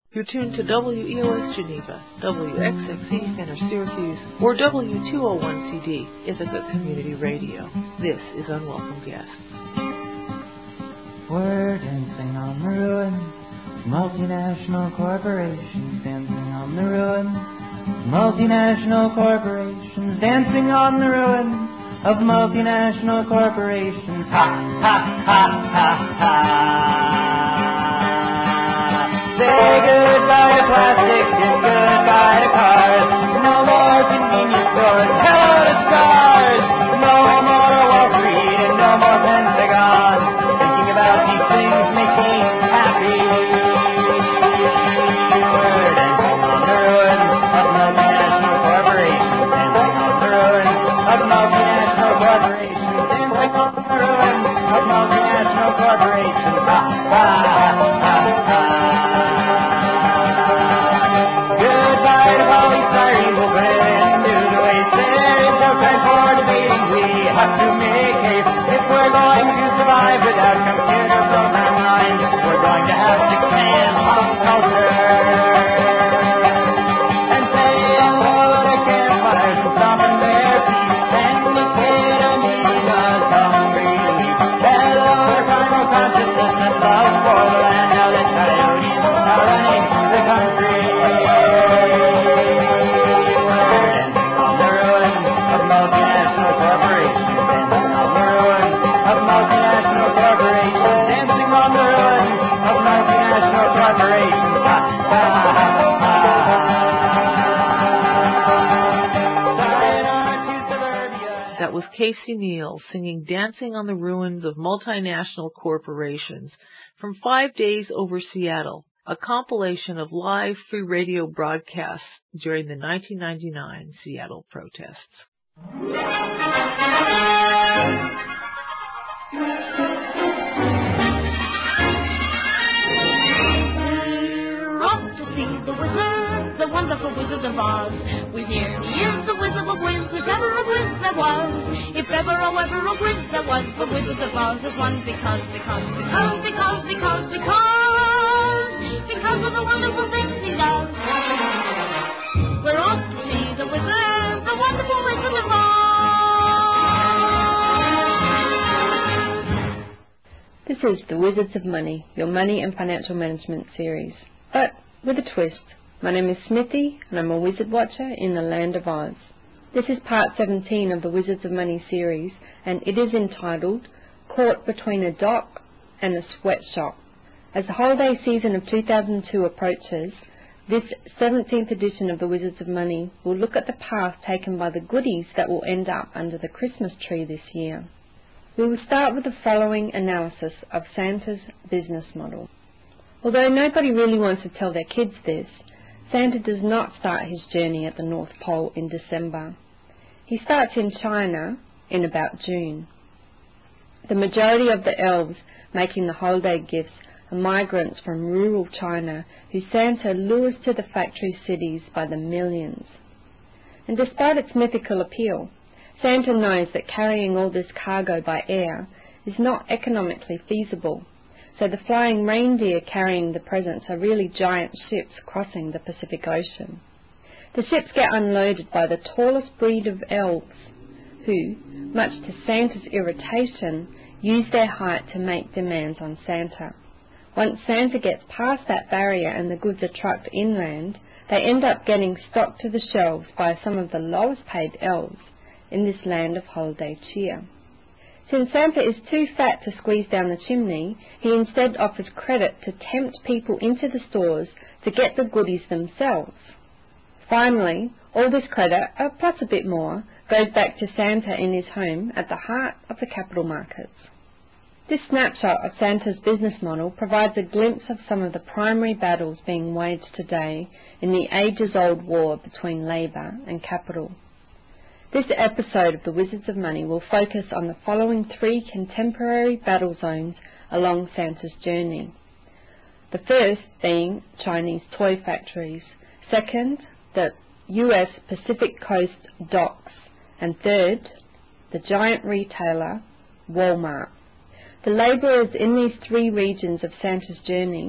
You're tuned to WEOS Geneva, WXXC Center Syracuse, or W201CD Ithaca Community Radio. This is Unwelcome Guests. We're dancing on the ruins, multinational corporations dancing on the ruins, multinational corporations dancing on the ruins of multinational corporations. Ha, ha, ha, ha, ha. Say goodbye to plastic and goodbye to cars. No more convenience stores, hello to stars. No more Wall Street and no more Pentagon. Thinking about these things make me happy. We're dancing on the ruins of multinational corporations, dancing on the ruins of multinational corporations, dancing on the ruins of multinational corporations. Ha, ha, ha, ha, ha. Goodbye to polystyrene, we'll put it into the waste. There is no time for debating, we have to make haste. If we're going to survive without computer program lines, we're going to have to can pop culture. And say hello to campfires and stomping their feet. And the kid amoebas hungry to eat. Hello to primal consciousness and love for the land. Now the coyotes are running the country. Multinational corporations dancing on the ruins of multinational corporations, dancing on the ruins of multinational corporations. Ha, ha, ha, ha, ha. That was Casey Neal singing Dancing on the Ruins of Multinational Corporations from 5 Days Over Seattle, a compilation of live free radio broadcasts during the 1999 Seattle protests. We're off to see the wizard, the wonderful Wizard of Oz. We're here, he is the Wizard of Wiz, if ever a Wiz there was. If ever a Wiz there was, the Wizard of Oz is one because of the wonderful things he does. We're off to see the wizard, the wonderful Wizard of Oz. This is the Wizards of Money, your money and financial management series, but with a twist. My name is Smithy, and I'm a wizard watcher in the land of Oz. This is part 17 of the Wizards of Money series, and it is entitled Caught Between a Dock and a Sweatshop. As the holiday season of 2002 approaches, this 17th edition of the Wizards of Money will look at the path taken by the goodies that will end up under the Christmas tree this year. We will start with the following analysis of Santa's business model. Although nobody really wants to tell their kids this, Santa does not start his journey at the North Pole in December. He starts in China in about June. The majority of the elves making the holiday gifts are migrants from rural China who Santa lures to the factory cities by the millions. And despite its mythical appeal, Santa knows that carrying all this cargo by air is not economically feasible, so the flying reindeer carrying the presents are really giant ships crossing the Pacific Ocean. The ships get unloaded by the tallest breed of elves, who, much to Santa's irritation, use their height to make demands on Santa. Once Santa gets past that barrier and the goods are trucked inland, they end up getting stocked to the shelves by some of the lowest paid elves in this land of holiday cheer. Since Santa is too fat to squeeze down the chimney, he instead offers credit to tempt people into the stores to get the goodies themselves. Finally, all this credit, plus a bit more, goes back to Santa in his home at the heart of the capital markets. This snapshot of Santa's business model provides a glimpse of some of the primary battles being waged today in the ages-old war between labour and capital. This episode of the Wizards of Money will focus on the following 3 contemporary battle zones along Santa's journey. The first being Chinese toy factories, second, the US Pacific Coast docks, and third, the giant retailer Walmart. The labourers in these 3 regions of Santa's journey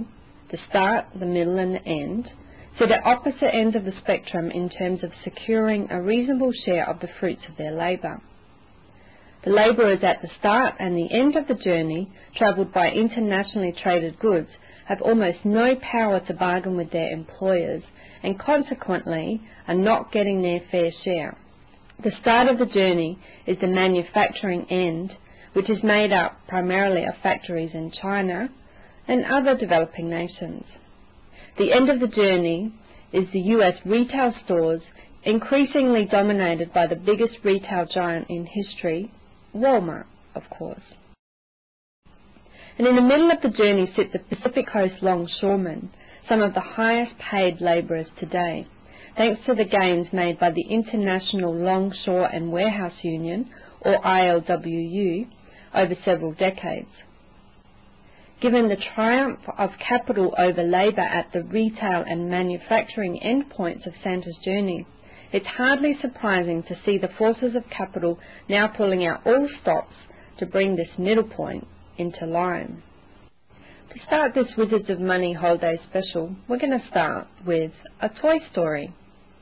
the start, the middle and the end, sit at opposite ends of the spectrum in terms of securing a reasonable share of the fruits of their labour. The labourers at the start and the end of the journey, travelled by internationally traded goods, have almost no power to bargain with their employers and consequently are not getting their fair share. The start of the journey is the manufacturing end, which is made up primarily of factories in China and other developing nations. The end of the journey is the US retail stores, increasingly dominated by the biggest retail giant in history, Walmart, of course. And in the middle of the journey sit the Pacific Coast longshoremen, some of the highest paid labourers today, thanks to the gains made by the International Longshore and Warehouse Union, or ILWU, over several decades. Given the triumph of capital over labour at the retail and manufacturing endpoints of Santa's journey, it's hardly surprising to see the forces of capital now pulling out all stops to bring this middle point into line. To start this Wizards of Money holiday special, we're going to start with a toy story.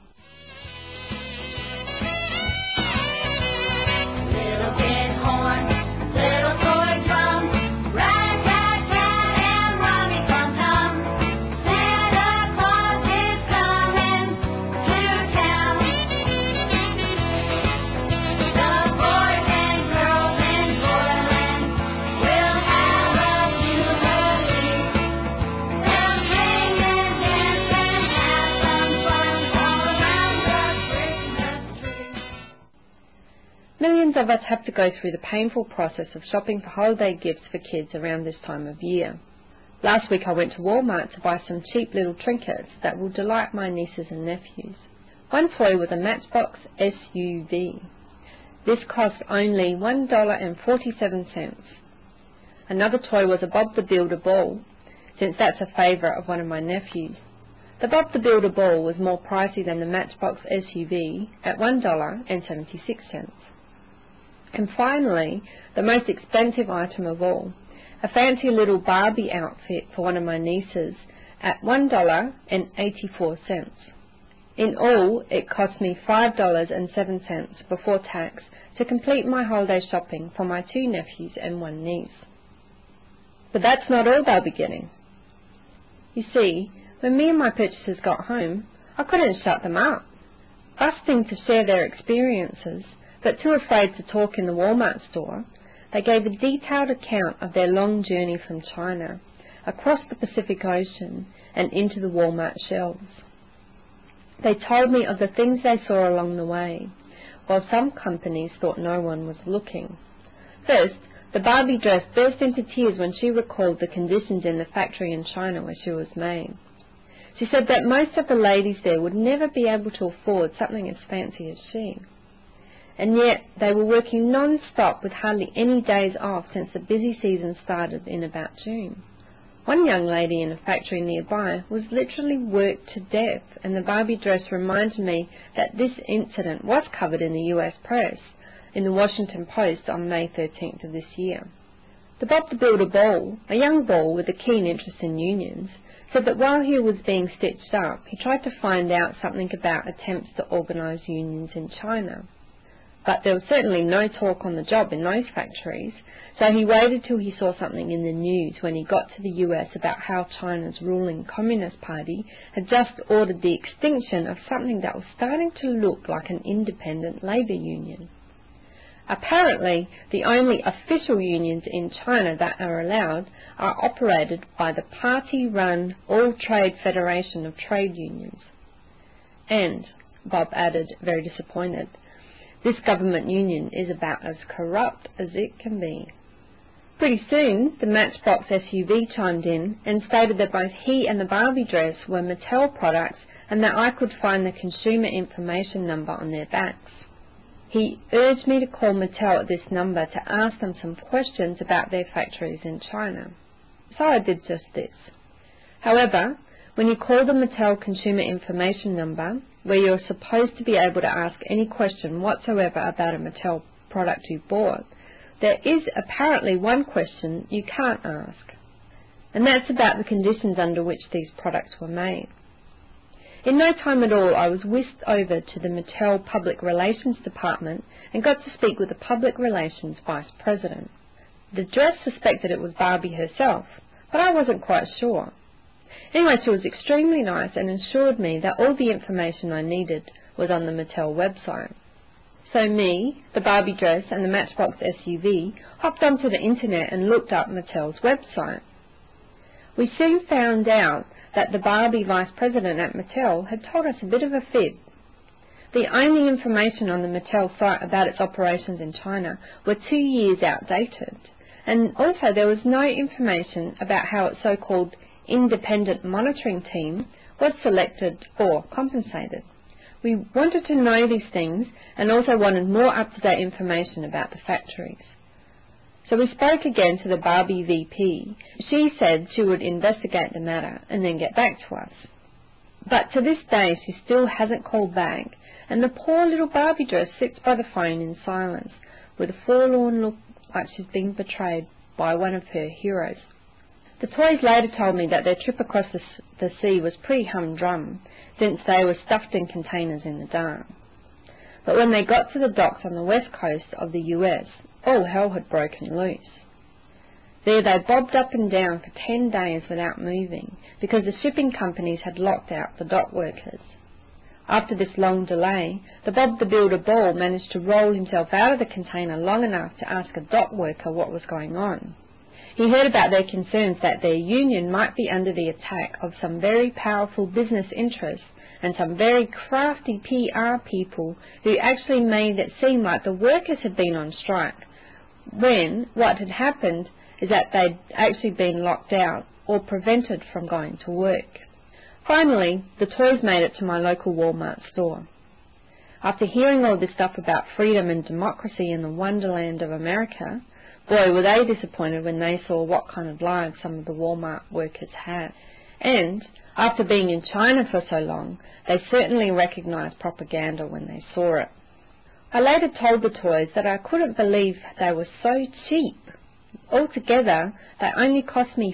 Little tin horn, little toy drum, rat-tat-tat and rummy tum-tum. Santa Claus is coming to town. The boys and girls in Toyland will have a jubilee. They'll sing and dance and have some fun all around the Christmas tree. Millions of us have to go through the painful process of shopping for holiday gifts for kids around this time of year. Last week I went to Walmart to buy some cheap little trinkets that will delight my nieces and nephews. One toy was a Matchbox SUV. This cost only $1.47. Another toy was a Bob the Builder ball, since that's a favourite of one of my nephews. The Bob the Builder ball was more pricey than the Matchbox SUV at $1.76. And finally, the most expensive item of all, a fancy little Barbie outfit for one of my nieces at $1.84. In all, it cost me $5.07 before tax to complete my holiday shopping for my two nephews and one niece. But that's not all they'll be getting. You see, when me and my purchasers got home, I couldn't shut them up. Busting to share their experiences, but too afraid to talk in the Walmart store, they gave a detailed account of their long journey from China, across the Pacific Ocean and into the Walmart shelves. They told me of the things they saw along the way, while some companies thought no one was looking. First, the Barbie dress burst into tears when she recalled the conditions in the factory in China where she was made. She said that most of the ladies there would never be able to afford something as fancy as she. And yet they were working non-stop with hardly any days off since the busy season started in about June. One young lady in a factory nearby was literally worked to death, and the Barbie dress reminded me that this incident was covered in the US press, in the Washington Post on May 13th of this year. The Bob the Builder Ball, a young ball with a keen interest in unions, said that while he was being stitched up, he tried to find out something about attempts to organise unions in China. But there was certainly no talk on the job in those factories, so he waited till he saw something in the news when he got to the US about how China's ruling Communist Party had just ordered the extinction of something that was starting to look like an independent labour union. Apparently, the only official unions in China that are allowed are operated by the party-run All-Trade Federation of Trade Unions. And, Bob added, very disappointed, this government union is about as corrupt as it can be. Pretty soon, the Matchbox SUV chimed in and stated that both he and the Barbie dress were Mattel products and that I could find the consumer information number on their backs. He urged me to call Mattel at this number to ask them some questions about their factories in China. So I did just this. However, when you call the Mattel consumer information number, where you're supposed to be able to ask any question whatsoever about a Mattel product you bought, there is apparently one question you can't ask. and that's about the conditions under which these products were made. In no time at all, I was whisked over to the Mattel Public Relations Department and got to speak with the Public Relations Vice President. The dress suspected it was Barbie herself, but I wasn't quite sure. Anyway, she was extremely nice and assured me that all the information I needed was on the Mattel website. So me, the Barbie dress and the Matchbox SUV hopped onto the internet and looked up Mattel's website. We soon found out that the Barbie vice president at Mattel had told us a bit of a fib. The only information on the Mattel site about its operations in China were 2 years outdated, and also there was no information about how its so-called independent monitoring team was selected or compensated. We wanted to know these things and also wanted more up-to-date information about the factories. So we spoke again to the Barbie VP. She said she would investigate the matter and then get back to us. But to this day she still hasn't called back, and the poor little Barbie dress sits by the phone in silence with a forlorn look like she's been betrayed by one of her heroes. The toys later told me that their trip across the sea was pretty humdrum, since they were stuffed in containers in the dark. But when they got to the docks on the west coast of the US, all hell had broken loose. There they bobbed up and down for 10 days without moving, because the shipping companies had locked out the dock workers. After this long delay, the Bob the Builder Ball managed to roll himself out of the container long enough to ask a dock worker what was going on. He heard about their concerns that their union might be under the attack of some very powerful business interests and some very crafty PR people who actually made it seem like the workers had been on strike, when what had happened is that they'd actually been locked out or prevented from going to work. Finally, the toys made it to my local Walmart store. After hearing all this stuff about freedom and democracy in the wonderland of America, boy, were they disappointed when they saw what kind of lives some of the Walmart workers had. And after being in China for so long, they certainly recognized propaganda when they saw it. I later told the toys that I couldn't believe they were so cheap. Altogether, they only cost me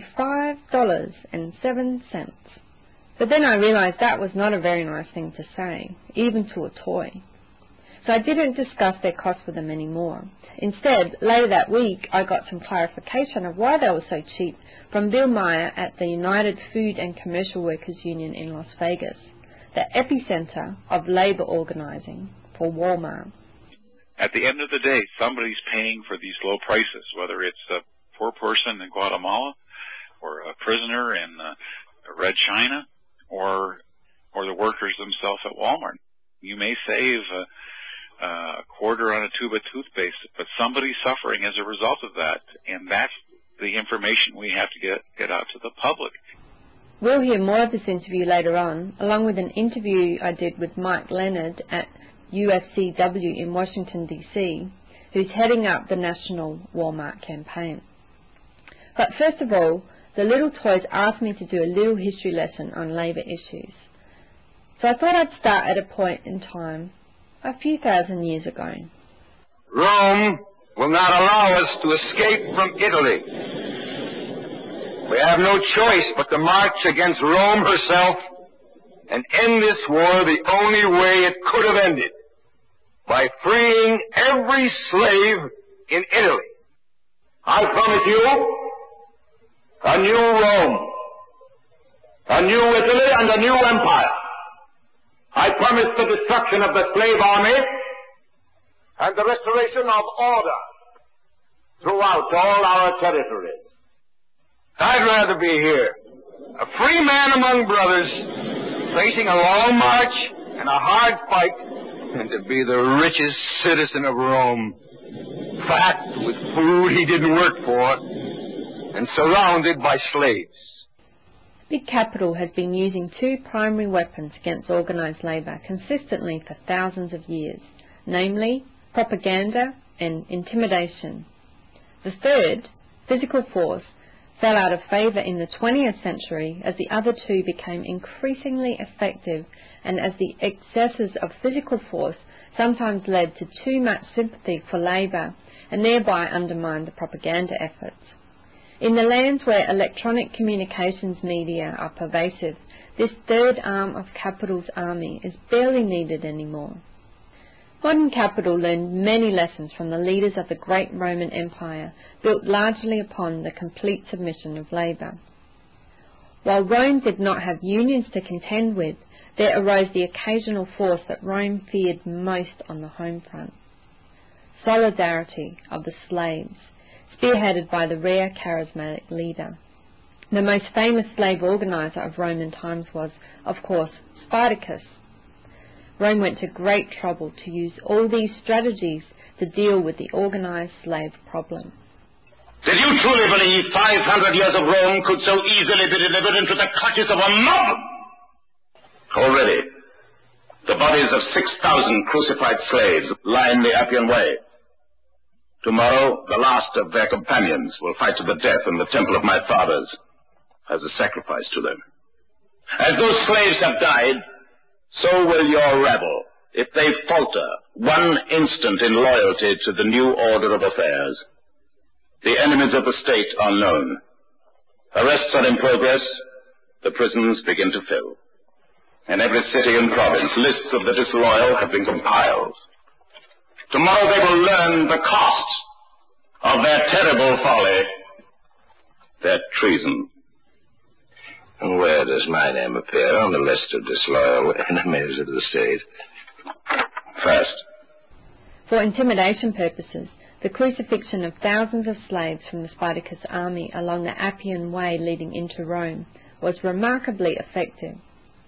$5.07. But then I realized that was not a very nice thing to say, even to a toy. So I didn't discuss their cost with them anymore. Instead, later that week, I got some clarification of why they were so cheap from Bill Meyer at the United Food and Commercial Workers Union in Las Vegas, the epicenter of labor organizing for Walmart. At the end of the day, somebody's paying for these low prices, whether it's a poor person in Guatemala or a prisoner in Red China or the workers themselves at Walmart. You may save a quarter on a tube of toothpaste, but somebody's suffering as a result of that, and that's the information we have to get out to the public. We'll hear more of this interview later on, along with an interview I did with Mike Leonard at UFCW in Washington, D.C., who's heading up the National Walmart campaign. But first of all, the little toys asked me to do a little history lesson on labour issues. So I thought I'd start at a point in time a few thousand years ago. Rome will not allow us to escape from Italy. We have no choice but to march against Rome herself and end this war the only way it could have ended, by freeing every slave in Italy. I promise you a new Rome, a new Italy, and a new empire. I promise the destruction of the slave army and the restoration of order throughout all our territories. I'd rather be here, a free man among brothers, facing a long march and a hard fight, than to be the richest citizen of Rome, fat with food he didn't work for, and surrounded by slaves. Big Capital has been using two primary weapons against organised labour consistently for thousands of years, namely propaganda and intimidation. The third, physical force, fell out of favour in the 20th century as the other two became increasingly effective and as the excesses of physical force sometimes led to too much sympathy for labour and thereby undermined the propaganda efforts. In the lands where electronic communications media are pervasive, this third arm of capital's army is barely needed anymore. Modern capital learned many lessons from the leaders of the great Roman Empire, built largely upon the complete submission of labour. While Rome did not have unions to contend with, there arose the occasional force that Rome feared most on the home front: solidarity of the slaves, spearheaded by the rare charismatic leader. The most famous slave organizer of Roman times was, of course, Spartacus. Rome went to great trouble to use all these strategies to deal with the organized slave problem. Did you truly believe 500 years of Rome could so easily be delivered into the clutches of a mob? Already, the bodies of 6,000 crucified slaves line the Appian Way. Tomorrow, the last of their companions will fight to the death in the temple of my fathers as a sacrifice to them. As those slaves have died, so will your rabble, if they falter 1 instant in loyalty to the new order of affairs. The enemies of the state are known. Arrests are in progress. The prisons begin to fill. In every city and province, lists of the disloyal have been compiled. Tomorrow they will learn the cost of their terrible folly, their treason. And where does my name appear on the list of disloyal enemies of the state? First. For intimidation purposes, the crucifixion of thousands of slaves from the Spartacus army along the Appian Way leading into Rome was remarkably effective.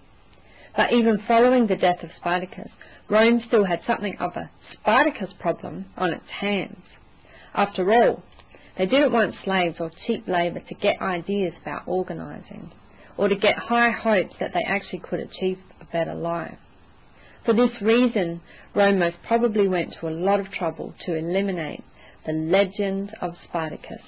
But even following the death of Spartacus, Rome still had something of a Spartacus problem on its hands. After all, they didn't want slaves or cheap labour to get ideas about organising, or to get high hopes that they actually could achieve a better life. For this reason, Rome most probably went to a lot of trouble to eliminate the legend of Spartacus.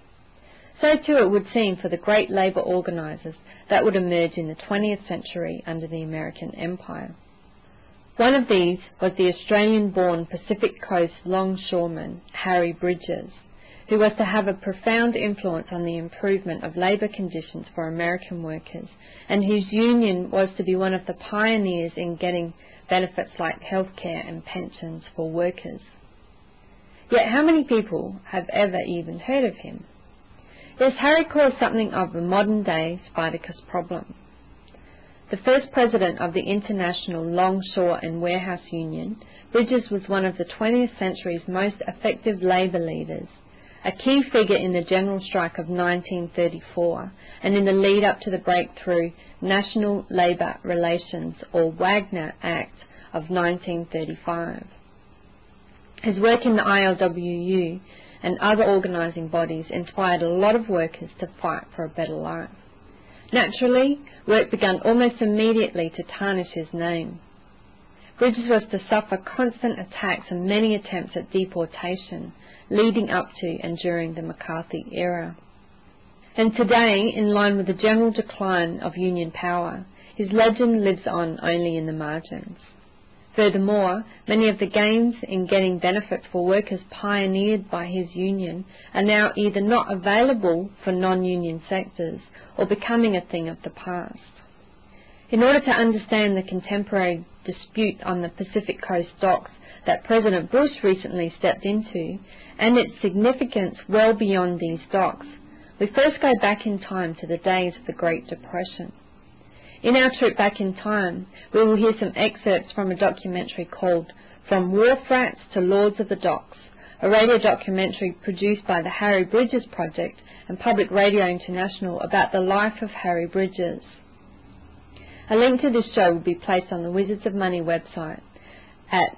So too it would seem for the great labour organisers that would emerge in the 20th century under the American Empire. One of these was the Australian-born Pacific Coast longshoreman Harry Bridges, who was to have a profound influence on the improvement of labour conditions for American workers, and whose union was to be one of the pioneers in getting benefits like healthcare and pensions for workers. Yet how many people have ever even heard of him? Yes, Harry caused something of a modern-day Spartacus problem. The first president of the International Longshore and Warehouse Union, Bridges was one of the 20th century's most effective labour leaders, a key figure in the general strike of 1934 and in the lead-up to the breakthrough National Labour Relations or Wagner Act of 1935. His work in the ILWU and other organising bodies inspired a lot of workers to fight for a better life. Naturally, work began almost immediately to tarnish his name. Bridges was to suffer constant attacks and many attempts at deportation, leading up to and during the McCarthy era. And today, in line with the general decline of union power, his legend lives on only in the margins. Furthermore, many of the gains in getting benefits for workers pioneered by his union are now either not available for non-union sectors or becoming a thing of the past. In order to understand the contemporary dispute on the Pacific Coast docks that President Bush recently stepped into, and its significance well beyond these docks, we first go back in time to the days of the Great Depression. In our trip back in time, we will hear some excerpts from a documentary called From Wharf Rats to Lords of the Docks, a radio documentary produced by the Harry Bridges Project and Public Radio International about the life of Harry Bridges. A link to this show will be placed on the Wizards of Money website at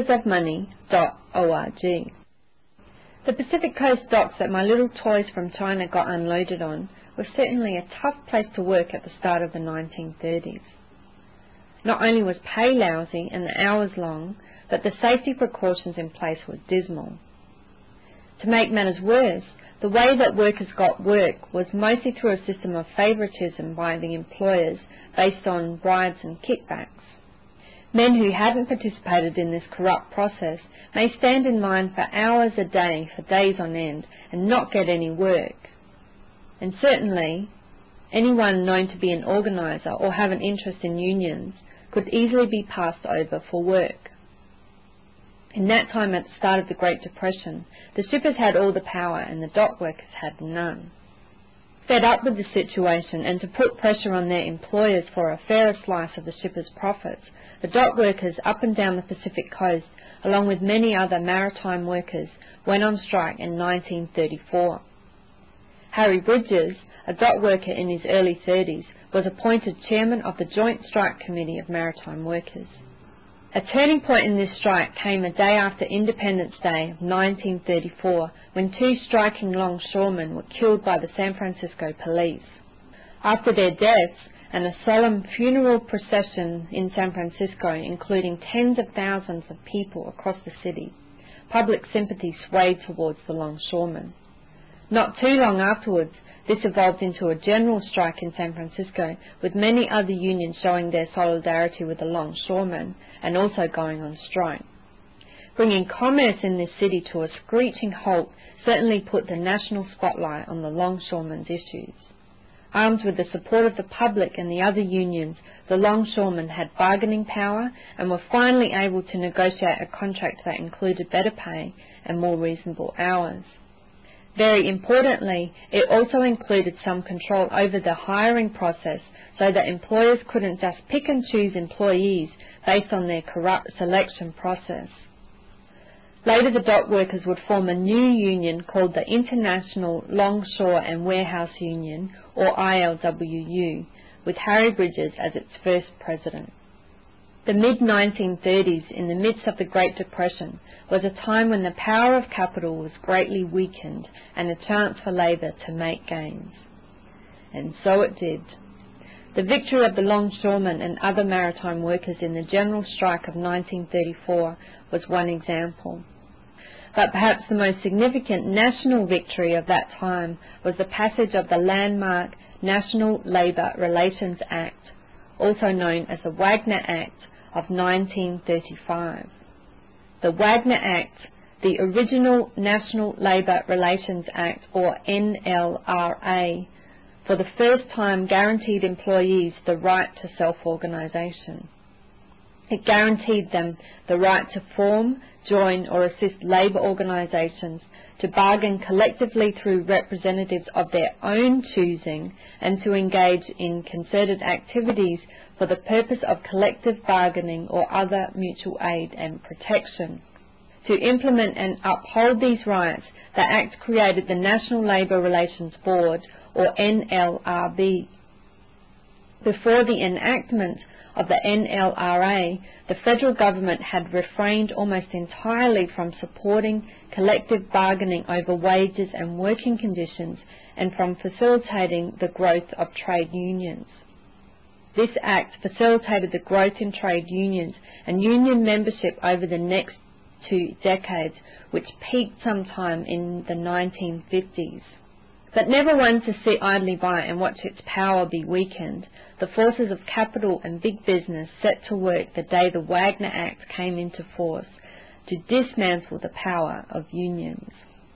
wizardsofmoney.org. The Pacific Coast docks that my little toys from China got unloaded on was certainly a tough place to work at the start of the 1930s. Not only was pay lousy and the hours long, but the safety precautions in place were dismal. To make matters worse, the way that workers got work was mostly through a system of favouritism by the employers based on bribes and kickbacks. Men who hadn't participated in this corrupt process may stand in line for hours a day for days on end and not get any work. And certainly, anyone known to be an organiser or have an interest in unions could easily be passed over for work. In that time at the start of the Great Depression, the shippers had all the power and the dock workers had none. Fed up with the situation and to put pressure on their employers for a fairer slice of the shippers' profits, the dock workers up and down the Pacific coast, along with many other maritime workers, went on strike in 1934. Harry Bridges, a dock worker in his early 30s, was appointed chairman of the Joint Strike Committee of Maritime Workers. A turning point in this strike came a day after Independence Day of 1934, when 2 striking longshoremen were killed by the San Francisco police. After their deaths, and a solemn funeral procession in San Francisco, including tens of thousands of people across the city, public sympathy swayed towards the longshoremen. Not too long afterwards, this evolved into a general strike in San Francisco, with many other unions showing their solidarity with the longshoremen and also going on strike. Bringing commerce in this city to a screeching halt certainly put the national spotlight on the longshoremen's issues. Armed with the support of the public and the other unions, the longshoremen had bargaining power and were finally able to negotiate a contract that included better pay and more reasonable hours. Very importantly, it also included some control over the hiring process so that employers couldn't just pick and choose employees based on their corrupt selection process. Later, the dock workers would form a new union called the International Longshore and Warehouse Union, or ILWU, with Harry Bridges as its first president. The mid-1930s, in the midst of the Great Depression, was a time when the power of capital was greatly weakened and a chance for labour to make gains. And so it did. The victory of the longshoremen and other maritime workers in the general strike of 1934 was one example. But perhaps the most significant national victory of that time was the passage of the landmark National Labour Relations Act, also known as the Wagner Act of 1935. The Wagner Act, the original National Labour Relations Act, or NLRA, for the first time guaranteed employees the right to self-organisation. It guaranteed them the right to form, join or assist labour organisations, to bargain collectively through representatives of their own choosing, and to engage in concerted activities for the purpose of collective bargaining or other mutual aid and protection. To implement and uphold these rights, the Act created the National Labour Relations Board, or NLRB. Before the enactment of the NLRA, the federal government had refrained almost entirely from supporting collective bargaining over wages and working conditions and from facilitating the growth of trade unions. This Act facilitated the growth in trade unions and union membership over the next 2 decades, which peaked sometime in the 1950s. But never one to sit idly by and watch its power be weakened. The forces of capital and big business set to work the day the Wagner Act came into force to dismantle the power of unions.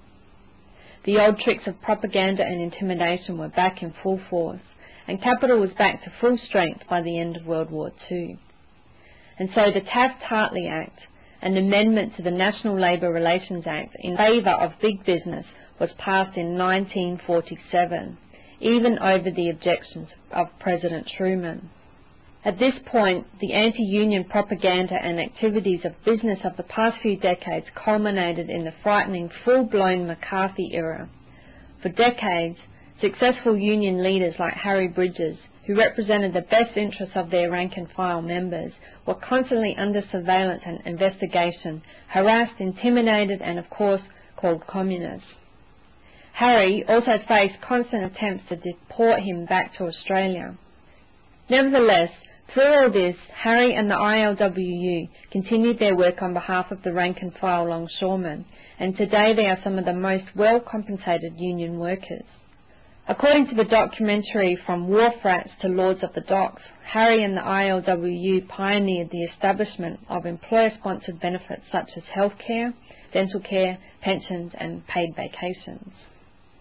The old tricks of propaganda and intimidation were back in full force, and capital was back to full strength by the end of World War II. And so the Taft-Hartley Act, an amendment to the National Labour Relations Act in favour of big business, was passed in 1947, even over the objections of President Truman. At this point, the anti-union propaganda and activities of business of the past few decades culminated in the frightening full-blown McCarthy era. For decades, successful union leaders like Harry Bridges, who represented the best interests of their rank-and-file members, were constantly under surveillance and investigation, harassed, intimidated, and of course called communists. Harry also faced constant attempts to deport him back to Australia. Nevertheless, through all this, Harry and the ILWU continued their work on behalf of the rank-and-file longshoremen, and today they are some of the most well-compensated union workers. According to the documentary From Wharf Rats to Lords of the Docks, Harry and the ILWU pioneered the establishment of employer-sponsored benefits such as health care, dental care, pensions and paid vacations.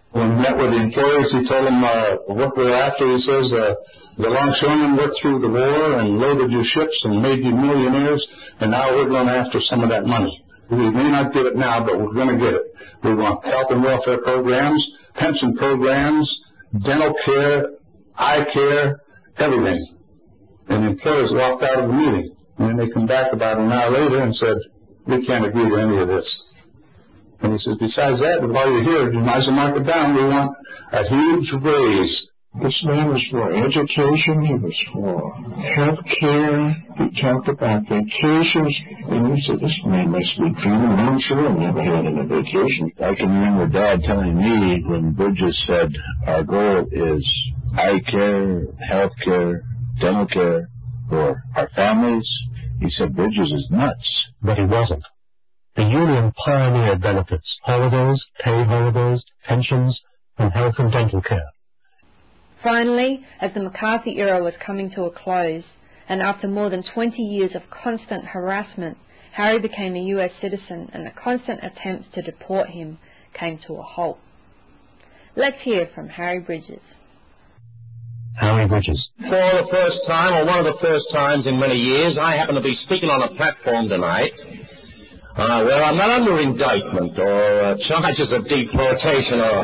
When we met with the employees, he told them what we're after. He says, the longshoremen worked through the war and loaded your ships and made you millionaires, and now we're going after some of that money. We may not get it now, but we're going to get it. We want health and welfare programs, pension programs, dental care, eye care, everything. And the employees walked out of the meeting. And then they come back about an hour later and said, we can't agree to any of this. And he says, besides that, while you're here, you might as well mark it down. We want a huge raise. This man was for education. He was for health care. He talked about vacations. And he said, this man must be dreaming. I'm sure I never had any vacation. I can remember Dad telling me when Bridges said our goal is eye care, health care, dental care for our families. He said Bridges is nuts. But he wasn't. The union pioneered benefits, holidays, paid holidays, pensions, and health and dental care. Finally, as the McCarthy era was coming to a close, and after more than 20 years of constant harassment, Harry became a US citizen, and the constant attempts to deport him came to a halt. Let's hear from Harry Bridges. Harry Bridges. For the first time, or one of the first times in many years, I happen to be speaking on a platform tonight where I'm not under indictment or charges of deportation or...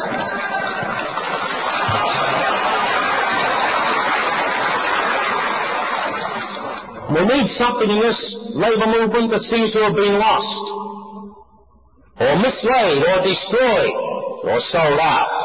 We need something in this labor movement that seems to have been lost, or mislaid, or destroyed, or sold out.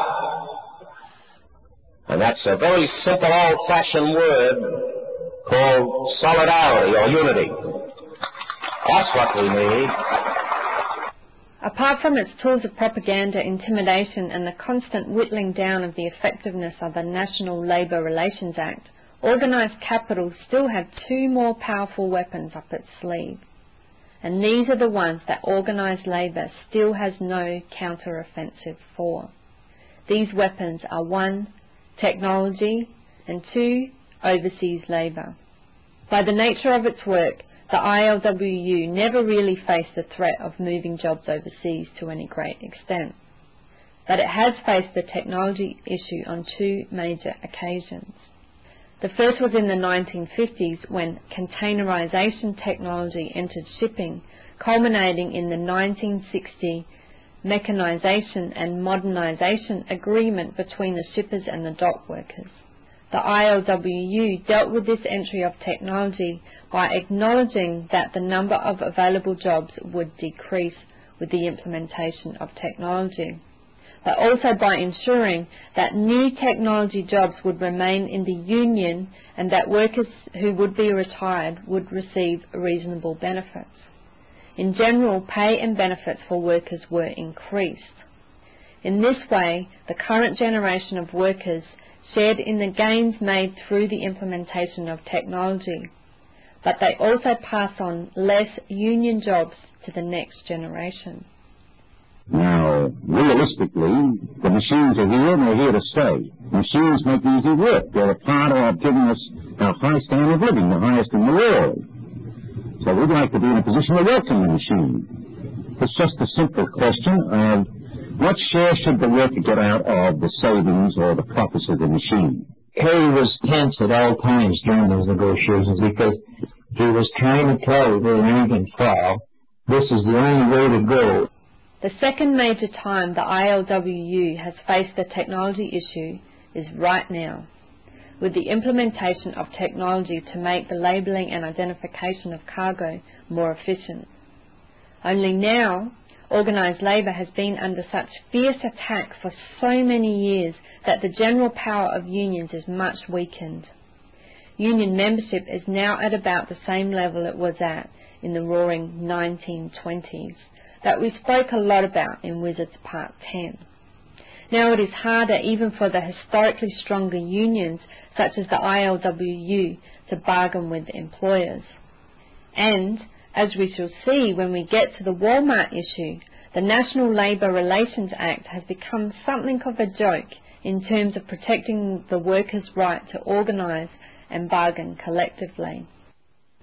And that's a very simple, old-fashioned word called solidarity or unity. That's what we need. Apart from its tools of propaganda, intimidation, and the constant whittling down of the effectiveness of the National Labour Relations Act, organised capital still have two more powerful weapons up its sleeve. And these are the ones that organised labour still has no counter-offensive for. These weapons are 1, technology, and 2, overseas labour. By the nature of its work, the ILWU never really faced the threat of moving jobs overseas to any great extent. But it has faced the technology issue on 2 major occasions. The first was in the 1950s when containerization technology entered shipping, culminating in the 1960 Mechanization and Modernization Agreement between the shippers and the dock workers. The ILWU dealt with this entry of technology by acknowledging that the number of available jobs would decrease with the implementation of technology, but also by ensuring that new technology jobs would remain in the union and that workers who would be retired would receive reasonable benefits. In general, pay and benefits for workers were increased. In this way, the current generation of workers shared in the gains made through the implementation of technology, but they also pass on less union jobs to the next generation. Now, realistically, the machines are here and they're here to stay. Machines make easy work. They're a part of giving us our high standard of living, the highest in the world. So we'd like to be in a position to work in the machine. It's just a simple question of what share should the worker get out of the savings or the profits of the machine? Harry was tense at all times during those negotiations because he was trying to tell the American crowd this is the only way to go. The second major time the ILWU has faced the technology issue is right now, with the implementation of technology to make the labelling and identification of cargo more efficient. Only now, organised labour has been under such fierce attack for so many years that the general power of unions is much weakened. Union membership is now at about the same level it was at in the roaring 1920s, that we spoke a lot about in Wizards Part 10. Now it is harder even for the historically stronger unions such as the ILWU to bargain with employers. And, as we shall see when we get to the Walmart issue, the National Labour Relations Act has become something of a joke in terms of protecting the workers' right to organise and bargain collectively.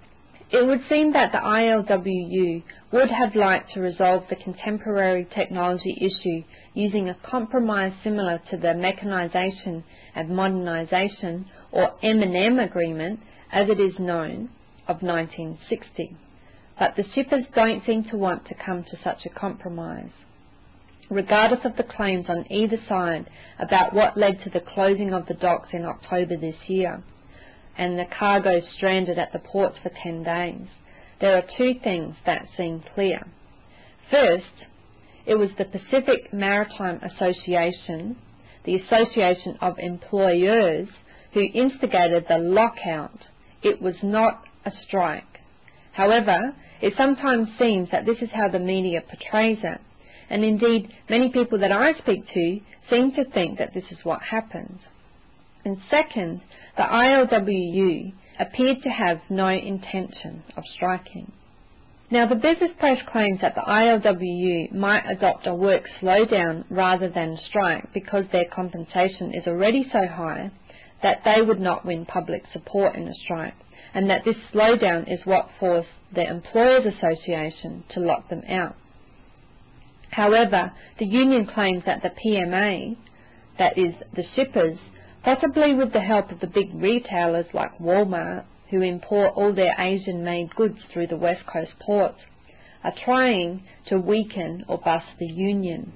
It would seem that the ILWU would have liked to resolve the contemporary technology issue using a compromise similar to the Mechanisation and Modernisation, or M&M Agreement, as it is known, of 1960. But the shippers don't seem to want to come to such a compromise. Regardless of the claims on either side about what led to the closing of the docks in October this year, and the cargo stranded at the ports for 10 days, there are two things that seem clear. First, it was the Pacific Maritime Association, the Association of Employers, who instigated the lockout. It was not a strike. However, it sometimes seems that this is how the media portrays it, and indeed many people that I speak to seem to think that this is what happened. And second, the ILWU appeared to have no intention of striking. Now, the business press claims that the ILWU might adopt a work slowdown rather than a strike because their compensation is already so high that they would not win public support in a strike, and that this slowdown is what forced the Employers Association to lock them out. However, the union claims that the PMA, that is, the shippers, possibly with the help of the big retailers like Walmart, who import all their Asian-made goods through the West Coast ports, are trying to weaken or bust the union.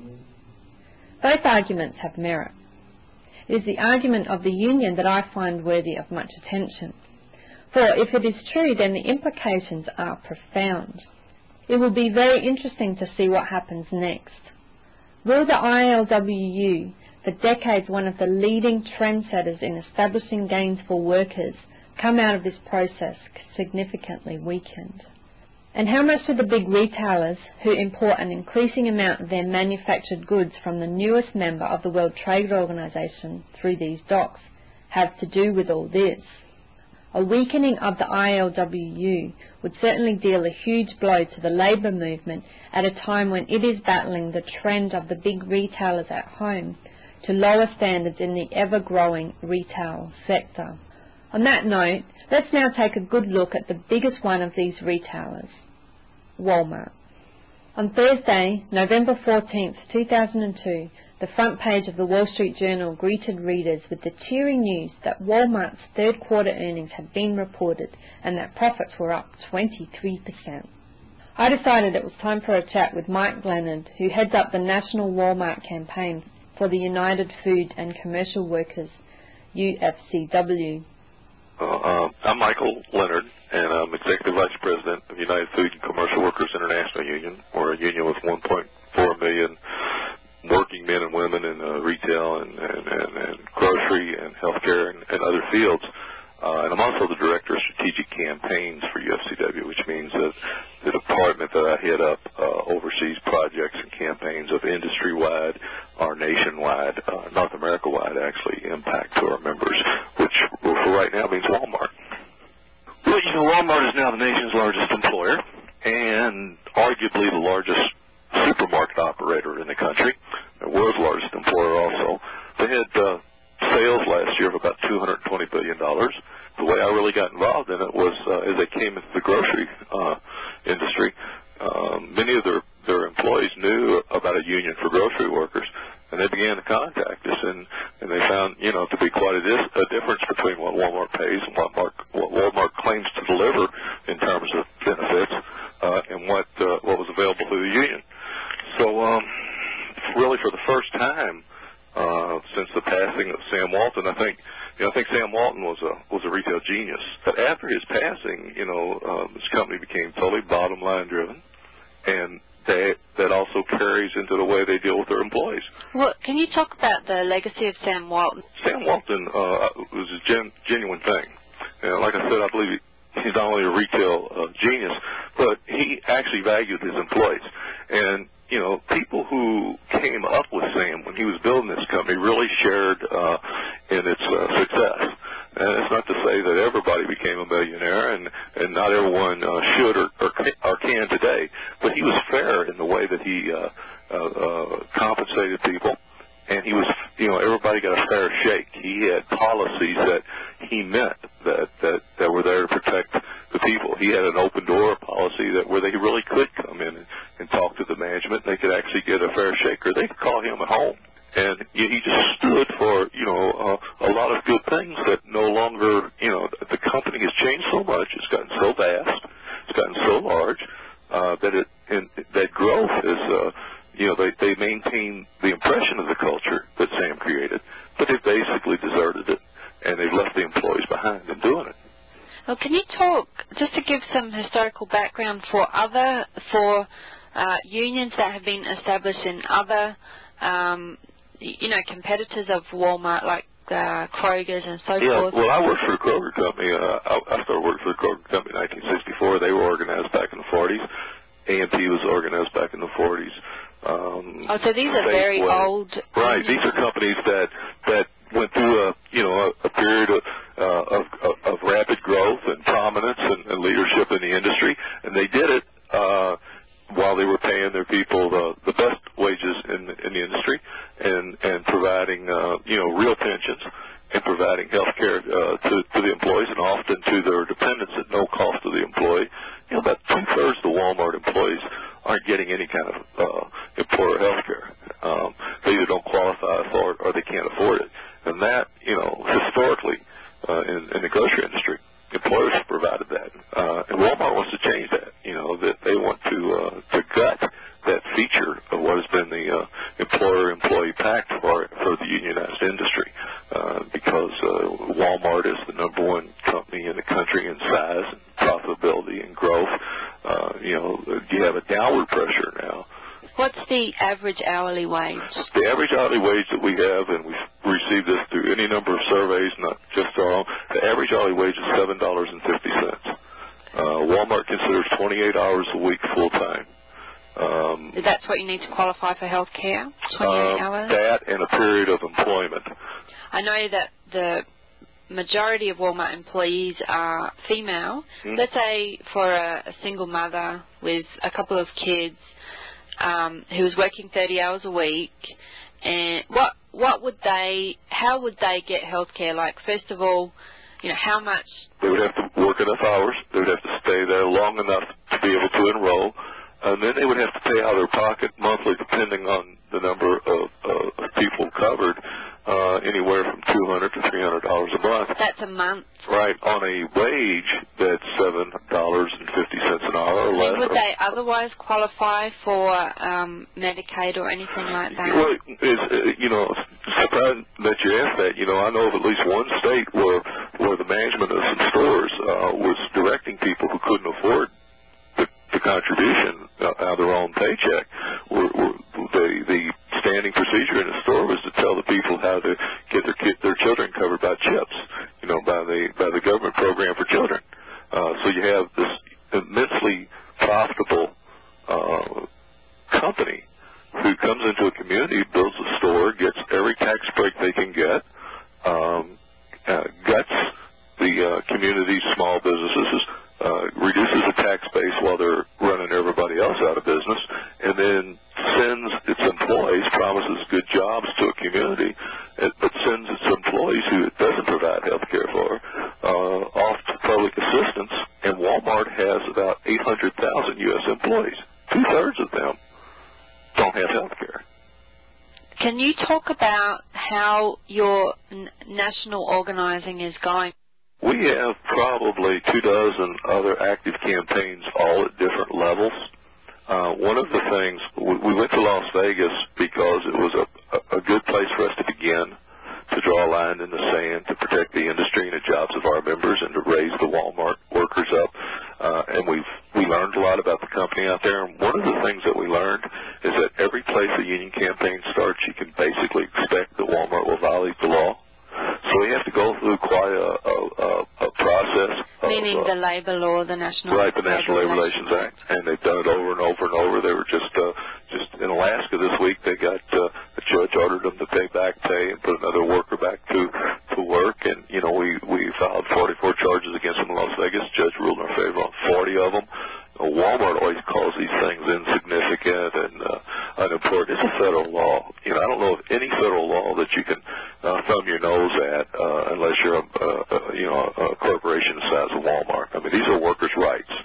Both arguments have merit. It is the argument of the union that I find worthy of much attention. For if it is true, then the implications are profound. It will be very interesting to see what happens next. Will the ILWU, for decades one of the leading trendsetters in establishing gains for workers, come out of this process significantly weakened? And how much do the big retailers, who import an increasing amount of their manufactured goods from the newest member of the World Trade Organization through these docks, have to do with all this? A weakening of the ILWU would certainly deal a huge blow to the labour movement at a time when it is battling the trend of the big retailers at home to lower standards in the ever-growing retail sector. On that note, let's now take a good look at the biggest one of these retailers, Walmart. On Thursday, November 14th, 2002, the front page of the Wall Street Journal greeted readers with the cheering news that Walmart's third quarter earnings had been reported and that profits were up 23%. I decided it was time for a chat with Mike Leonard, who heads up the National Walmart campaign for the United Food and Commercial Workers, UFCW. I'm Michael Leonard, and I'm Executive Vice President of United Food and Commercial Workers International Union. We're a union with 1.4 million working men and women in retail and grocery and healthcare and other fields. And I'm also the Director of Strategic Campaigns for UFCW, which means that the department that I head up oversees projects and campaigns of industry-wide or nationwide, North America-wide actually, impact to our members, which for right now means Walmart. Well, you know, Walmart is now the nation's largest employer and arguably the largest supermarket operator in the country. The world's largest employer also. They had sales last year of about $220 billion. The way I really got involved in it was as they came into the grocery industry, many of their employees knew about a union for grocery workers, and they began to contact us, and they found, you know, to be quite a difference between what Walmart pays and what Walmart claims to deliver in terms of benefits and what was available through the union. So really for the first time since the passing of Sam Walton, I think Sam Walton was a retail genius. But after his passing, his company became totally bottom line driven, and that also carries into the way they deal with their employees. Well, can you talk about the legacy of Sam Walton? Sam Walton was a genuine thing. Like I said, I believe he's not only a retail genius, but he actually valued his employees. And people who came up with Sam when he was building this company really shared in its success. And it's not to say that everybody became a millionaire, and not everyone should or can today. But he was fair in the way that he compensated people, and he was, everybody got a fair shake. He had policies that he meant that were there to protect the people. he had an open door policy where they really could come in and talk to the management. They could actually get a fair shake, or they could call him at home. And he just stood for, a lot of good things that no longer, the company has changed so much. It's gotten so vast. It's gotten so large that growth is, they maintain the impression of the culture that Sam created, but they basically deserted it, and they've left the employees behind in doing it. Well, can you talk, just to give some historical background for unions that have been established in other competitors of Walmart, like Kroger's and so forth? Well, I worked for the Kroger Company. I started working for the Kroger Company in 1964. They were organized back in the 40s. A&P was organized back in the 40s. So these are very old. Right. These are companies that went through a period of rapid growth and prominence and leadership in the industry, and they did it while they were paying their people the best wages in the industry and providing real pensions and providing health care to the employees and often to their dependents at no cost to the employee. About 2/3 of the Walmart employees aren't getting any kind of employer health care. They either don't qualify for it or they can't afford it. And that, historically, in the grocery industry, employers have provided that. And Walmart wants to change that, that they want to gut that feature of what has been the employer-employee pact for the unionized industry, because Walmart is the number one company in the country in size and profitability and growth. You have a downward pressure now. What's the average hourly wage? The average hourly wage that we have, and we've received this through any number of surveys, not just our own, the average hourly wage is $7.50. Walmart considers 28 hours a week full-time. That's what you need to qualify for health care, 28 hours? That and a period of employment. I know that the majority of Walmart employees are female. Mm-hmm. Let's say for a single mother with a couple of kids who is working 30 hours a week, and how would they get health care? Like, first of all, how much? They would have to work enough hours. They would have to stay there long enough to be able to enroll. And then they would have to pay out of their pocket monthly, depending on the number of people covered, anywhere from $200 to $300 a month. That's a month. Right, on a wage that's $7.50 an hour or less. Would they otherwise qualify for Medicaid or anything like that? Well, surprised that you asked that. I know of at least one state where the management of some stores was directing people who couldn't afford the contribution out of their own paycheck. The standing procedure in the store was to tell the people how to get their children covered by CHIPS, by the government program for children. So you have this immensely profitable company who comes into a community, builds a store, gets every tax break they can get, guts the community's small businesses, reduces the tax base while they're running everybody else out of business, and then sends its employees, promises good jobs to a community, but sends its employees who it doesn't provide health care for off to public assistance, and Walmart has about 800,000 U.S. employees. 2/3 of them don't have health care. Can you talk about how your national organizing is going? We have probably 24 other active campaigns, all at different levels. One of the things, we went to Las Vegas because it was a good place for us to begin, to draw a line in the sand, to protect the industry and the jobs of our members, and to raise the Walmart workers up. And we learned a lot about the company out there. And one of the things that we learned is that every place a union campaign starts, you can basically expect that Walmart will violate the law. So we have to go through quite a process. Meaning the labor law, the National Right, the National Labor Relations Act. And they've done it over and over and over. They were just in Alaska this week, they got, a judge ordered them to pay back pay and put another worker back to work. And, we filed 44 charges against them in Las Vegas. Judge ruled in our favor on 40 of them. Walmart always calls these things insignificant and unimportant. It's a federal law. I don't know of any federal law that you can thumb your nose at unless you're a corporation the size of Walmart. I mean, these are workers' rights.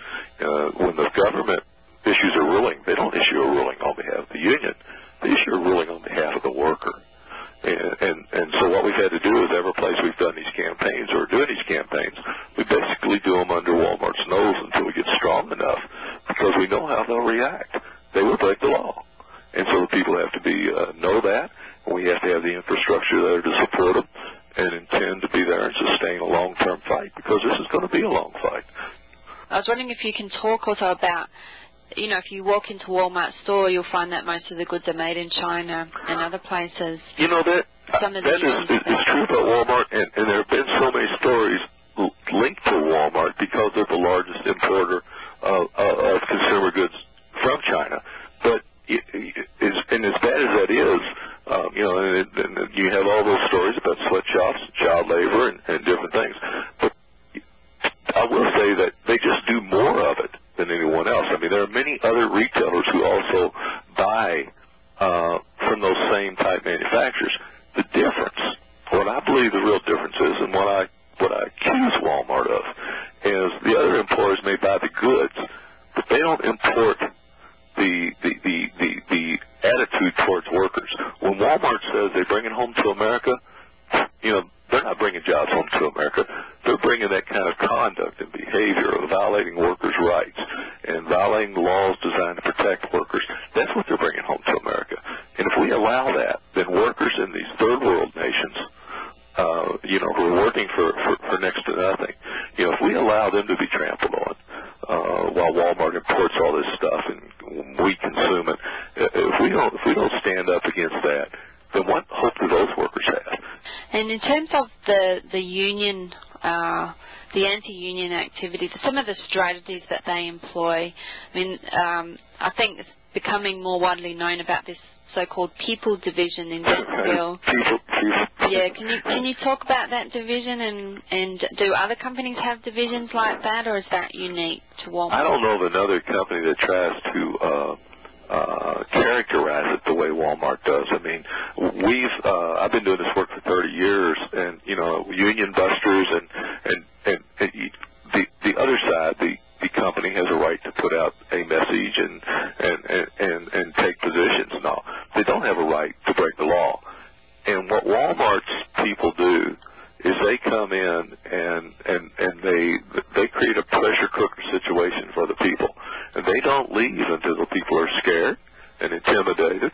how they'll react. They will break the law. And so the people have to know that, and we have to have the infrastructure there to support them and intend to be there and sustain a long-term fight, because this is going to be a long fight. I was wondering if you can talk also about, if you walk into Walmart store, you'll find that most of the goods are made in China and other places. That is true about Walmart, and there have been so many stories linked to Walmart because they're the largest importer of consumer goods from China. But and as bad as that is, and you have all those stories about sweatshops, child labor, and different things. But I will say that they just do more of it than anyone else. I mean, there are many other retailers who also buy from those same type manufacturers. The difference, what I believe the real difference is, and what I accuse Walmart of, is the other employers may buy the goods, but they don't import the attitude towards workers. When Walmart says they're bringing home to America, they're not bringing jobs home to America. They're bringing that kind of conduct and behavior of violating workers' rights and violating laws designed to protect workers. That's what they're bringing home to America. And if we allow that, then workers in these third world nations, who are working for next to nothing, if we allow them to be trampled on, while Walmart imports all this stuff and we consume it, if we don't stand up against that, then what hope do those workers have? And in terms of the union, the anti-union activities, some of the strategies that they employ, I think it's becoming more widely known about this so-called People Division in Dentonville. Yeah, can you talk about that division, and do other companies have divisions like that, or is that unique to Walmart? I don't know of another company that tries to characterize it the way Walmart does. I mean, I've been doing this work for 30 years, and union busters and the other side, the company has a right to put out a message and take positions. No, they don't have a right to break the law. And what Walmart's people do is they come in and they create a pressure cooker situation for the people, and they don't leave until the people are scared and intimidated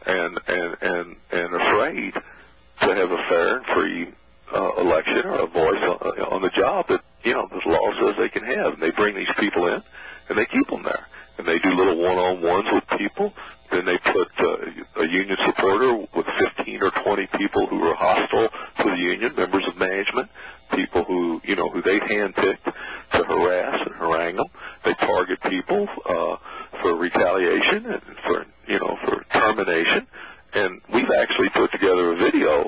and afraid to have a fair and free election or a voice on the job that the law says they can have. And they bring these people in and they keep them there, and they do little one-on-ones with people. Then they put a union supporter with 15 or 20 people who are hostile to the union, members of management, people who they've handpicked to harass and harangue them. They target people for retaliation and for termination. And we've actually put together a video.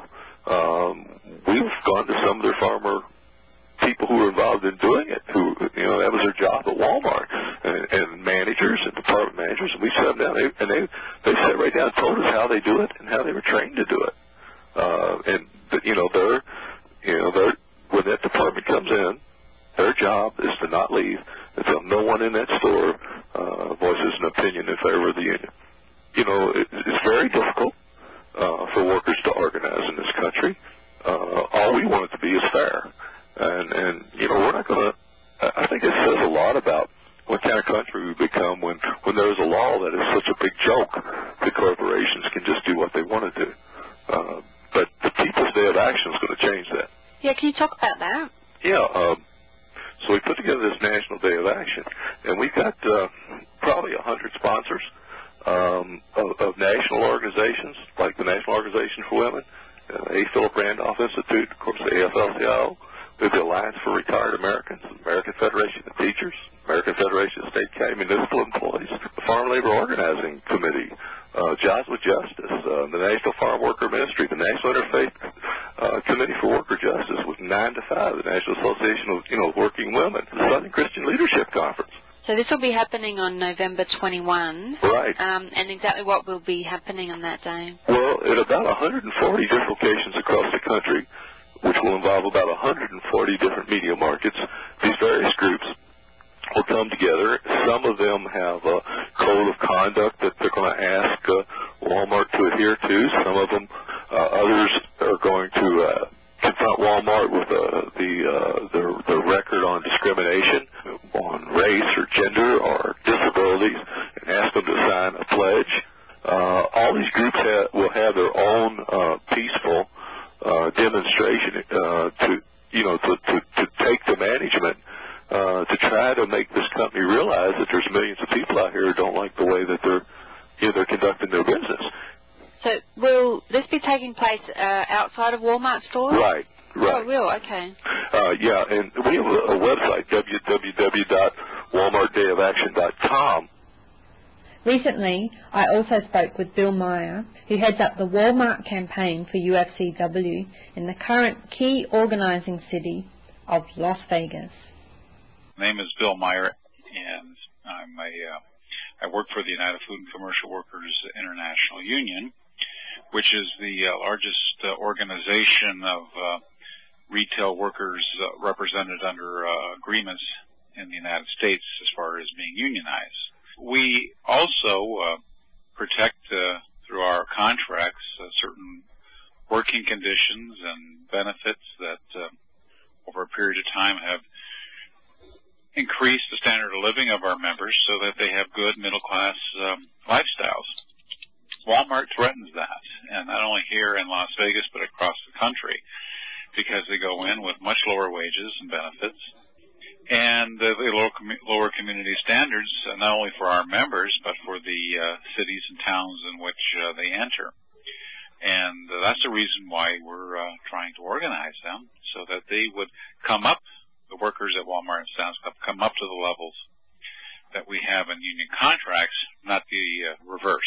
We've gone to some of their farmer people who were involved in doing it, who that was their job at Walmart, and managers and department managers, and we sat them down, and they sat right down and told us how they do it and how they were trained to do it. When that department comes in, their job is to not leave until no one in that store voices an opinion in favor of the union. It's very difficult for workers to organize in this country. All we want it to be is fair. And we're not going to, I think it says a lot about what kind of country we become when there's a law that is such a big joke that corporations can just do what they want to do. But the People's Day of Action is going to change that. Yeah, can you talk about that? Yeah, so we put together this National Day of Action, and we've got probably 100 sponsors of national organizations, like the National Organization for Women, A. Philip Randolph Institute, of course, the AFL-CIO. We have the Alliance for Retired Americans, American Federation of Teachers, American Federation of State County Municipal Employees, the Farm Labor Organizing Committee, Jobs with Justice, the National Farm Worker Ministry, the National Interfaith Committee for Worker Justice with 9 to 5, the National Association of Working Women, the Southern Christian Leadership Conference. So this will be happening on November 21. Right. And exactly what will be happening on that day? Well, at about 140 different locations across the country, which will involve about 140 different media markets, these various groups will come together. Some of them have a code of conduct that they're going to ask Walmart to adhere to. Some of them, others are going to confront Walmart with the record on discrimination, on race or gender or disabilities. to try to make this company realize that there's millions of people out here who don't like the way that they're conducting their business. So will this be taking place outside of Walmart stores? Right. Oh, it will. Okay. Yeah, and we have a website, www.walmartdayofaction.com. Recently, I also spoke with Bill Meyer, who heads up the Walmart campaign for UFCW in the current key organizing city of Las Vegas. My name is Bill Meyer, and I work for the United Food and Commercial Workers International Union, which is the largest organization of retail workers represented under agreements in the United States as far as being unionized. We also protect through our contracts certain working conditions and benefits that over a period of time have increased the standard of living of our members so that they have good middle-class lifestyles. Walmart threatens that, and not only here in Las Vegas but across the country, because they go in with much lower wages and benefits and the lower community standards, not only for our members but for the cities and towns in which they enter. And that's the reason why we're trying to organize them, so that they would come up, the workers at Walmart and Sam's Club, come up to the levels that we have in union contracts, not the reverse.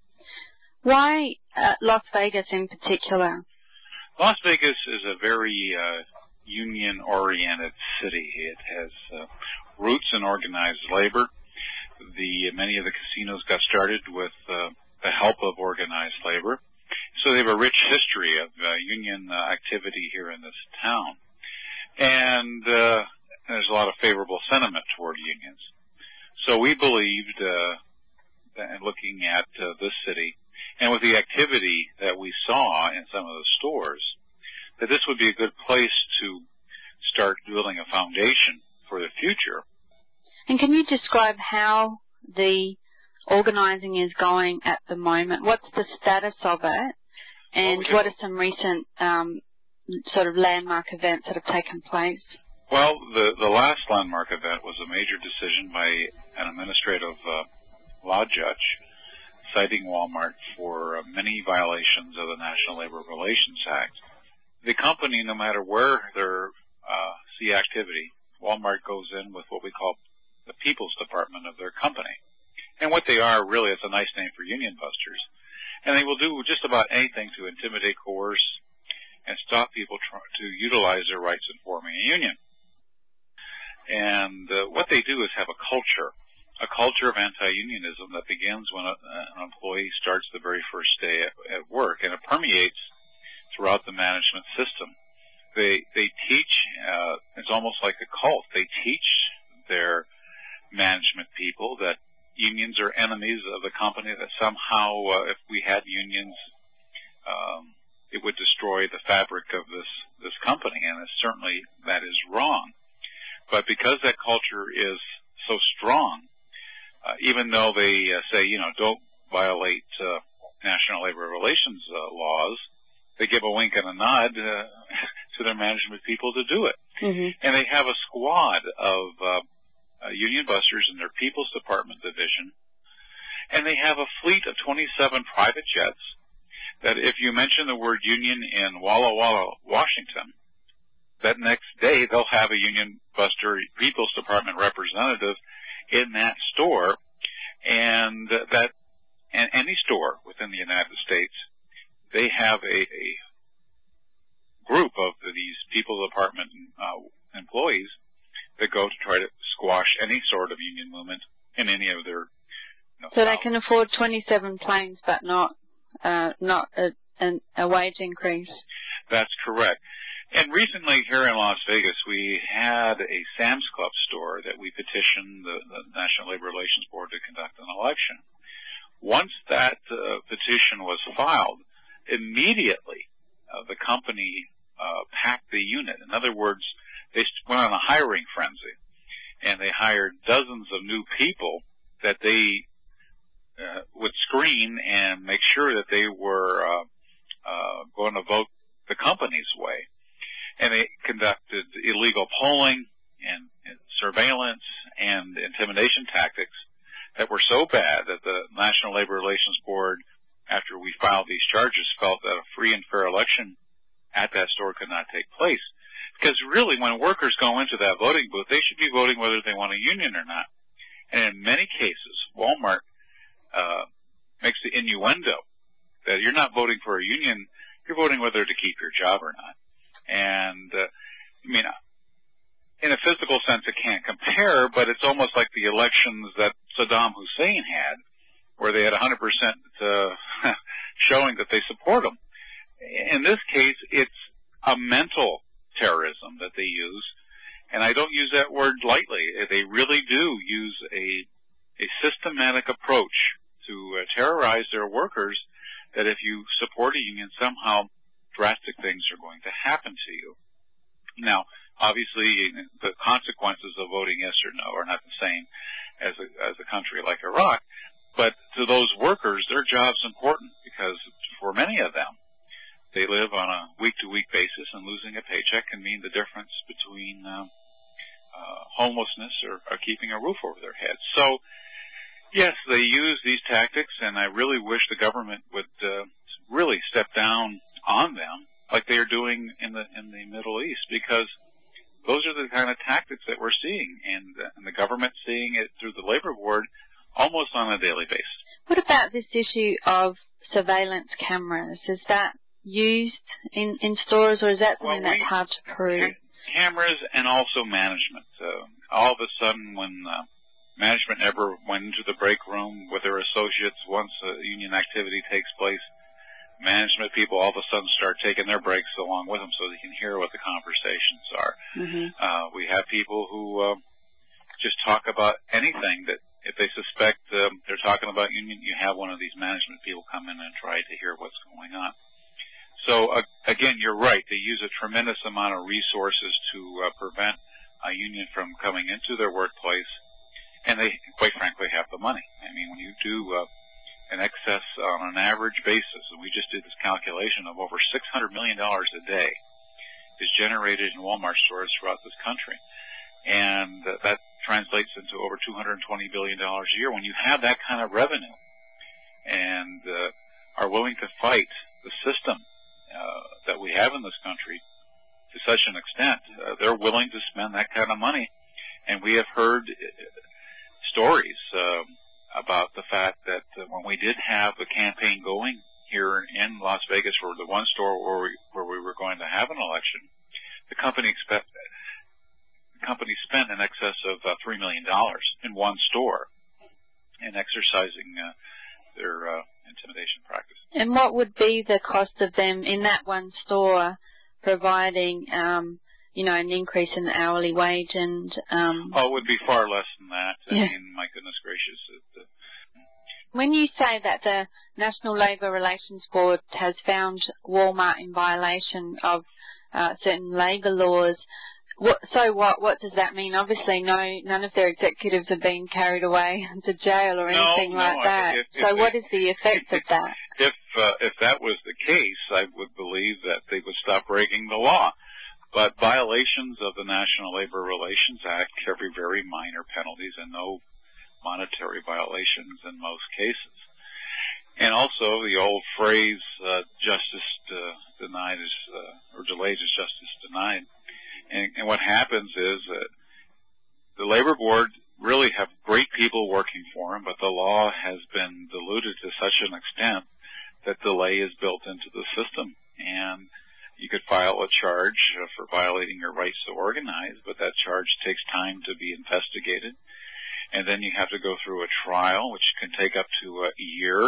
Why Las Vegas in particular? Las Vegas is a very union-oriented city. It has roots in organized labor. Many of the casinos got started with the help of organized labor. So they have a rich history of union activity here in this town. And there's a lot of favorable sentiment toward unions. So we believed, that looking at this city, and with the activity that we saw in some of the stores, that this would be a good place to start building a foundation for the future. And can you describe how the organizing is going at the moment? What's the status of it? And what are some recent sort of landmark events that have taken place? Well, the last landmark event was a major decision by an administrative law judge citing Walmart for many violations of the National Labor Relations Act. The company, no matter where they see activity, Walmart goes in with what we call the People's Department of their company. And what they are, really, it's a nice name for union busters. And they will do just about anything to intimidate, coerce, and stop people to utilize their rights in forming a union. And what they do is have a culture of anti-unionism that begins when an employee starts the very first day at work, and it permeates throughout the management system. They teach, it's almost like a cult, they teach their management people that unions are enemies of the company, that somehow if we had unions, it would destroy the fabric of this company, and certainly that is wrong. But because that culture is so strong, even though they say, don't violate National Labor Relations laws, they give a wink and a nod to their management people to do it. Mm-hmm. And they have a squad of union busters in their People's Department division, and they have a fleet of 27 private jets that if you mention the word union in Walla Walla, Washington, that next day they'll have a union buster People's Department representative in that store, and any store within the United States, they have a group of these People's Department employees that go to try to squash any sort of union movement in any of their. So they can afford 27 planes, but not a wage increase. That's correct. And recently here in Las Vegas, we had a Sam's Club store that we petitioned the National Labor Relations Board to conduct an election. Once that petition was filed, immediately the company packed the unit. In other words, they went on a hiring frenzy, and they hired dozens of new people that they would screen and make sure that they were going to vote the company's way. And they conducted illegal polling and surveillance and intimidation tactics that were so bad that the National Labor Relations Board, after we filed these charges, felt that a free and fair election at that store could not take place. Because really, when workers go into that voting booth, they should be voting whether they want a union or not. And in many cases, Walmart makes the innuendo that you're not voting for a union, you're voting whether to keep your job or not. And, I mean, in a physical sense, it can't compare, but it's almost like the elections that Saddam Hussein had, where they had 100% showing that they support him. In this case, it's a mental terrorism that they use, and I don't use that word lightly. They really do use a systematic approach to terrorize their workers, that if you support a union, somehow drastic things are going to happen to you. Now, obviously, the consequences of voting yes or no are not the same as a country like Iraq, but to those workers, their job's important, because for many of them, they live on a week-to-week basis, and losing a paycheck can mean the difference between homelessness or keeping a roof over their heads. So, yes, they use these tactics, and I really wish the government would really step down on them, like they are doing in the Middle East, because those are the kind of tactics that we're seeing, and the government seeing it through the labor board almost on a daily basis. What about this issue of surveillance cameras? Is that used in stores, or is that something that's hard to prove? Cameras and also management. All of a sudden, when management never went into the break room with their associates once union activity takes place, management people all of a sudden start taking their breaks along with them so they can hear what the conversations are. Mm-hmm. We have people who just talk about anything that if they suspect they're talking about union, you have one of these management people come in and try to hear what's going on. So, again, you're right. They use a tremendous amount of resources to prevent a union from coming into their workplace, and they, quite frankly, have the money. I mean, when you do an excess on an average basis, and we just did this calculation of over $600 million a day is generated in Walmart stores throughout this country, and that translates into over $220 billion a year. When you have that kind of revenue and are willing to fight the system that we have in this country to such an extent, they're willing to spend that kind of money. And we have heard stories about the fact that when we did have the campaign going here in Las Vegas for the one store where we were going to have an election, the company spent in excess of $3 million in one store in exercising their intimidation practice. And what would be the cost of them in that one store providing, an increase in the hourly wage and... it would be far less than that. Yeah. I mean, my goodness gracious. When you say that the National Labor Relations Board has found Walmart in violation of certain labor laws, what does that mean? Obviously, none of their executives have been carried away to jail or anything like that. So what is the effect of that? If that was the case, I would believe that they would stop breaking the law. But violations of the National Labor Relations Act carry very minor penalties and no monetary violations in most cases. And also the old phrase, justice denied is, or delayed is justice denied. And what happens is that the labor board really have great people working for them, but the law has been diluted to such an extent that delay is built into the system. And you could file a charge for violating your rights to organize, but that charge takes time to be investigated. And then you have to go through a trial, which can take up to a year.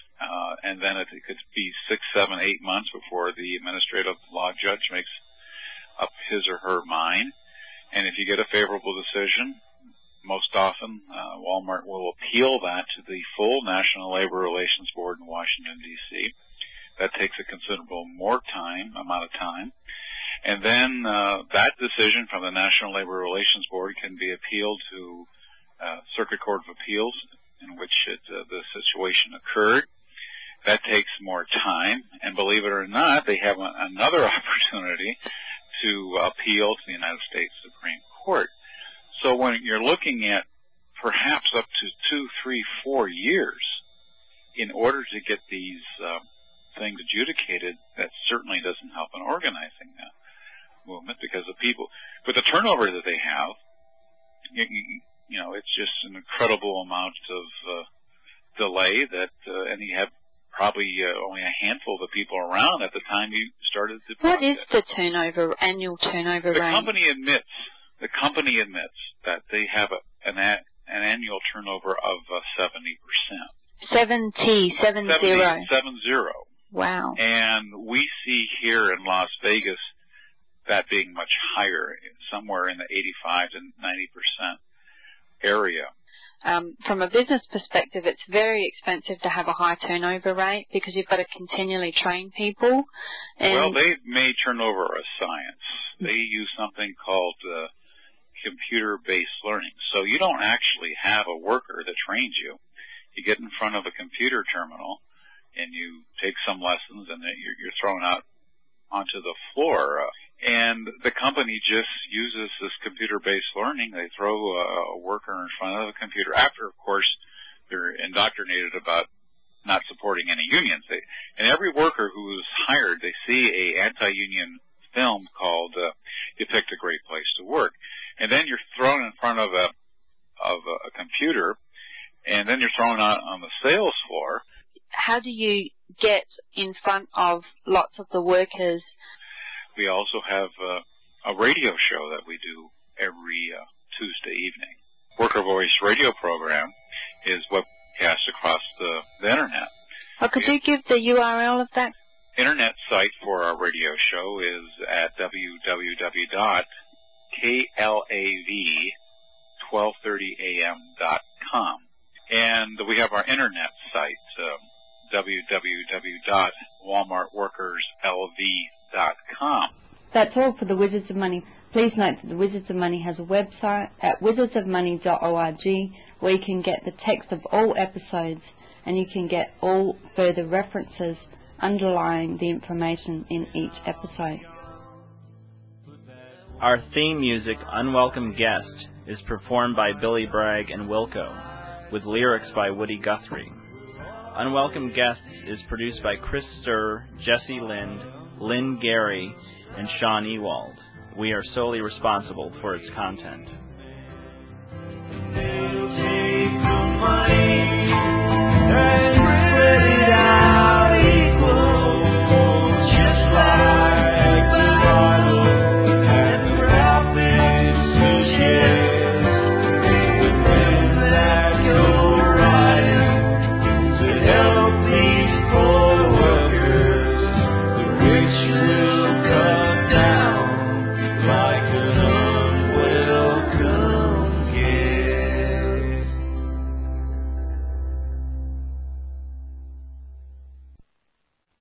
And then it could be 6, 7, 8 months before the administrative law judge makes up his or her mind. And if you get a favorable decision, most often Walmart will appeal that to the full National Labor Relations Board in Washington, D.C. That takes a considerable amount of time. And then that decision from the National Labor Relations Board can be appealed to Circuit Court of Appeals in which the situation occurred. That takes more time. And believe it or not, they have another opportunity to appeal to the United States Supreme Court. when you're looking at perhaps up to 2, 3, 4 years in order to get these things adjudicated, that certainly doesn't help in organizing that movement, because the people, with the turnover that they have, you know, it's just an incredible amount of delay that, and you have probably only a handful of the people around at the time you started the project. What is the annual turnover rate? The company admits that they have an annual turnover of 70%. 70. Wow. And we see here in Las Vegas that being much higher, somewhere in the 85 to 90% area. From a business perspective, it's very expensive to have a high turnover rate because you've got to continually train people. And well, they made turnover a science. They use something called computer-based learning. So you don't actually have a worker that trains you. You get in front of a computer terminal and you take some lessons, and then you're thrown out onto the floor. And the company just uses this computer-based learning. They throw a worker in front of a computer after, of course, they're indoctrinated about not supporting any unions. And every worker who is hired, they see a anti-union film called Depict a Great Place to Work. And then you're thrown in front of a computer, and then you're thrown out on the sales floor. How do you get in front of lots of the workers? We also have a radio show that we do every Tuesday evening. Worker Voice radio program is webcast across the Internet. Could you give the URL of that? Internet site for our radio show is at www.klav1230am.com. And we have our internet site, www.walmartworkerslv.com. That's all for the Wizards of Money. Please note that the Wizards of Money has a website at wizardsofmoney.org where you can get the text of all episodes, and you can get all further references underlying the information in each episode. Our theme music, Unwelcome Guest, is performed by Billy Bragg and Wilco, with lyrics by Woody Guthrie. Unwelcome Guests is produced by Chris Sturr, Jesse Lind, Lynn Gary, and Sean Ewald. We are solely responsible for its content.